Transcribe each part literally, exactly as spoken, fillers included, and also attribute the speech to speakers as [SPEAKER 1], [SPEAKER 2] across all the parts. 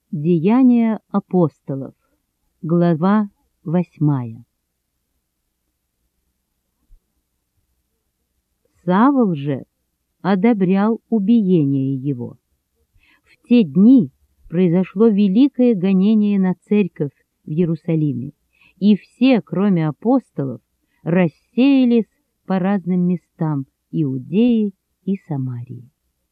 [SPEAKER 1] Деяния апостолов. Глава восьмая. Савл же одобрял убиение его. В те дни произошло великое гонение на церковь в Иерусалиме, и все, кроме апостолов, рассеялись по разным местам Иудеи и Самарии.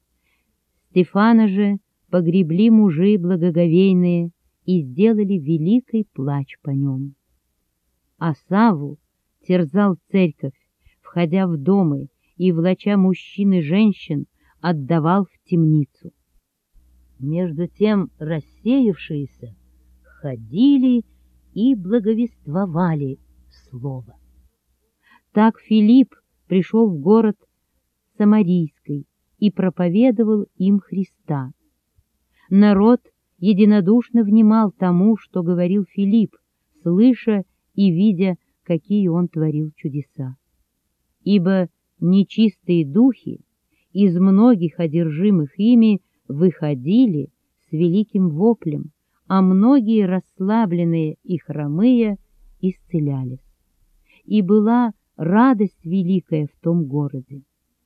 [SPEAKER 1] Стефана же погребли мужи благоговейные и сделали великий плач по нем. А Савл терзал церковь, входя в дома и, влача мужчин и женщин, отдавал в темницу. Между тем рассеявшиеся ходили и благовествовали слово. Так Филипп пришел в город Самарийский и проповедовал им Христа. Народ единодушно внимал тому, что говорил Филипп, слыша и видя, какие он творил чудеса. Ибо нечистые духи из многих одержимых ими выходили с великим воплем, а многие расслабленные и хромые исцелялись. И была радость великая в том городе.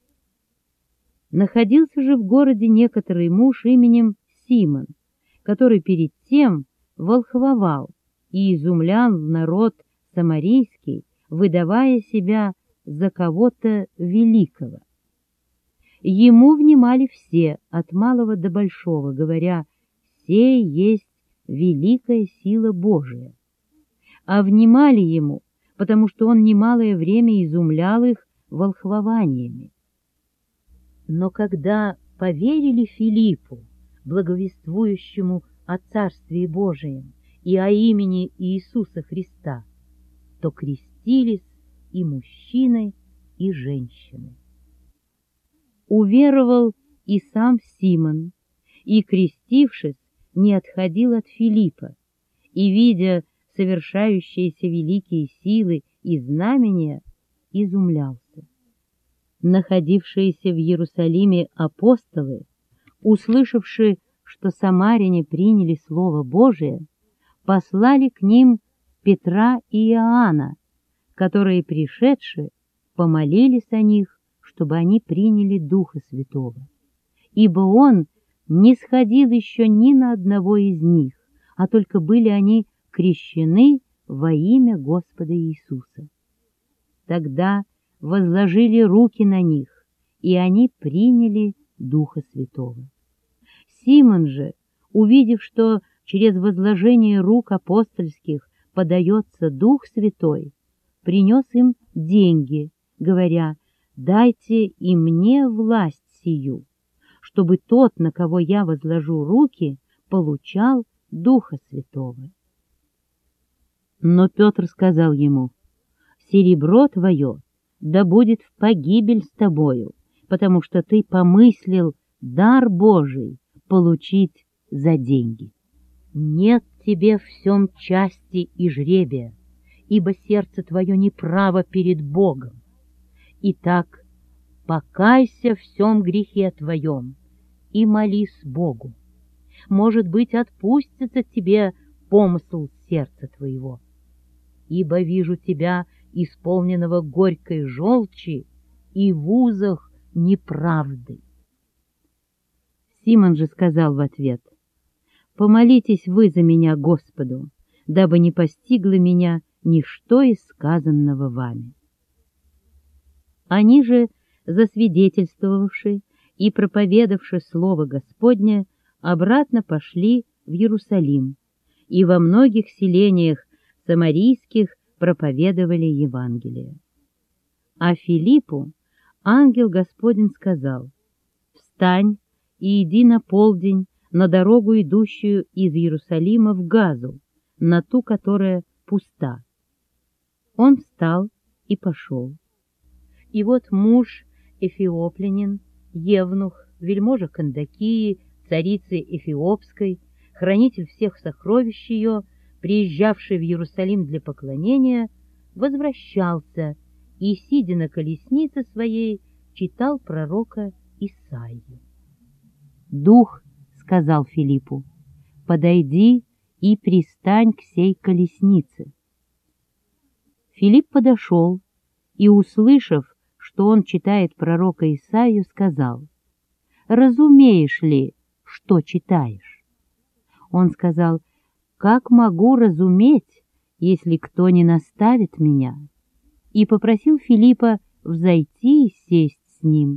[SPEAKER 1] Находился же в городе некоторый муж именем Симон, который перед тем волхвовал и изумлял народ самарийский, выдавая себя за кого-то великого. Ему внимали все, от малого до большого, говоря: «Сей есть великая сила Божия». А внимали ему, потому что он немалое время изумлял их волхвованиями. Но когда поверили Филиппу, благовествующему о Царстве Божием и о имени Иисуса Христа, то крестились и мужчины, и женщины. Уверовал и сам Симон, и, крестившись, не отходил от Филиппа, и, видя совершающиеся великие силы и знамения, изумлялся. Находившиеся в Иерусалиме апостолы, услышавши, что самаряне приняли Слово Божие, послали к ним Петра и Иоанна, которые, пришедшие, помолились о них, чтобы они приняли Духа Святого. Ибо Он не сходил еще ни на одного из них, а только были они крещены во имя Господа Иисуса. Тогда возложили руки на них, и они приняли Духа Святого. Симон же, увидев, что через возложение рук апостольских подается Дух Святой, принес им деньги, говоря: «Дайте и мне власть сию, чтобы тот, на кого я возложу руки, получал Духа Святого». Но Петр сказал ему: «Серебро твое да будет в погибель с тобою, потому что ты помыслил дар Божий получить за деньги. Нет тебе в сем части и жребия, ибо сердце твое неправо перед Богом. Итак, покайся в сем грехе твоем и молись Богу. Может быть, отпустится тебе помысл сердца твоего. Ибо вижу тебя, исполненного горькой желчи и в узах неправды». Симон же сказал в ответ: «Помолитесь вы за меня Господу, дабы не постигло меня ничто из сказанного вами». Они же, засвидетельствовавши и проповедавши слово Господне, обратно пошли в Иерусалим, и во многих селениях самарийских проповедовали Евангелие. А Филиппу ангел Господень сказал: «Встань и иди на полдень на дорогу, идущую из Иерусалима в Газу, на ту, которая пуста». Он встал и пошел. И вот муж эфиоплянин, евнух, вельможа Кандакии, царицы Эфиопской, хранитель всех сокровищ ее, приезжавший в Иерусалим для поклонения, возвращался и, сидя на колеснице своей, читал пророка Исаию. «Дух, — сказал Филиппу, — подойди и пристань к сей колеснице». Филипп подошел и, услышав, что он читает пророка Исаию, сказал: «Разумеешь ли, что читаешь?» Он сказал: «Как могу разуметь, если кто не наставит меня?» И попросил Филиппа взойти и сесть с ним.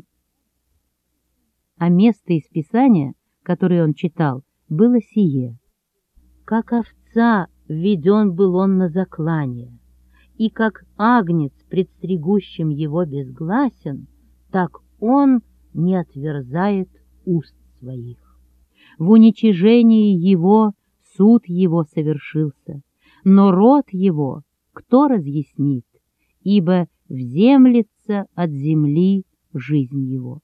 [SPEAKER 1] А место из Писания, которое он читал, было сие: «Как овца введен был он на заклание, и как агнец пред стригущим его безгласен, так он не отверзает уст своих. В уничижении его суд его совершился, но род его кто разъяснит, ибо вземлется от земли жизнь его».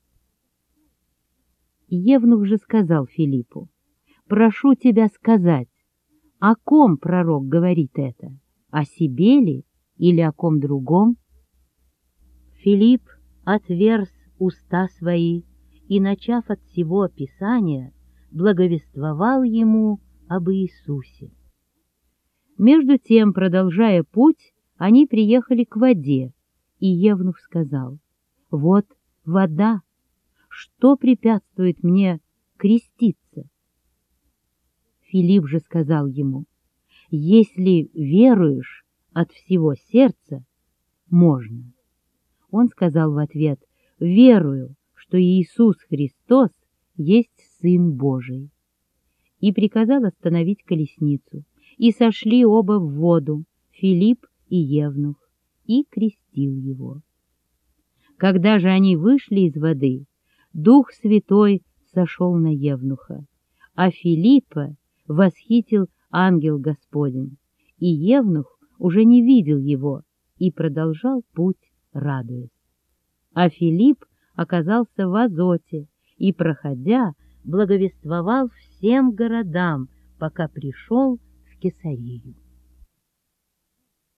[SPEAKER 1] Евнух же сказал Филиппу: «Прошу тебя сказать, о ком пророк говорит это, о себе ли или о ком другом?» Филипп отверз уста свои и, начав от всего Писания, благовествовал ему об Иисусе. Между тем, продолжая путь, они приехали к воде, и Евнух сказал: «Вот вода, что препятствует мне креститься?» Филипп же сказал ему: «Если веруешь от всего сердца, можно». Он сказал в ответ: «Верую, что Иисус Христос есть Сын Божий». И приказал остановить колесницу, и сошли оба в воду, Филипп и Евнух, и крестил его. Когда же они вышли из воды, Дух Святой сошел на Евнуха, а Филиппа восхитил ангел Господень, и Евнух уже не видел его и продолжал путь, радуясь. А Филипп оказался в Азоте и, проходя, благовествовал всем городам, пока пришел в Кесарию.